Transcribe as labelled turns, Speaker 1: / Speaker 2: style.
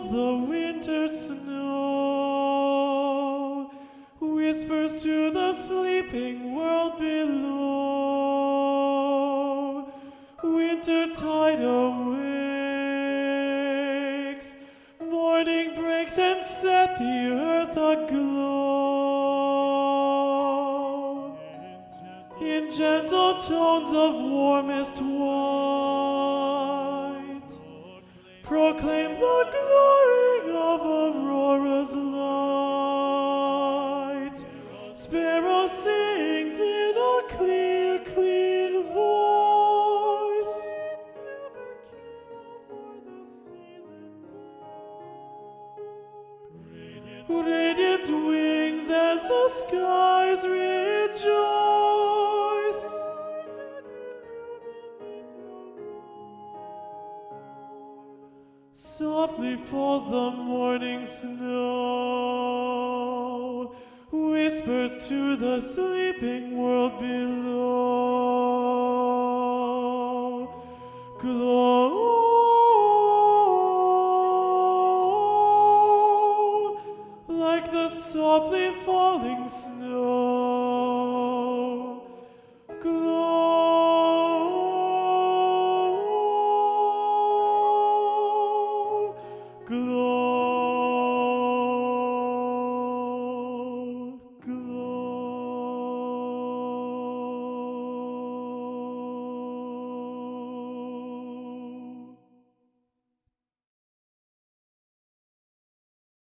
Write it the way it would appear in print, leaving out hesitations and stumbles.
Speaker 1: the winter snow, whispers to the sleeping world below. Winter tide awakes, morning breaks and set the earth aglow. In gentle tones of warmest white, proclaim the glory of Aurora's light. Sparrow sings in a clear, clean voice. Radiant wings as the skies rejoice. Softly falls the morning snow, whispers to the sleeping world below. Glow like the softly falling snow.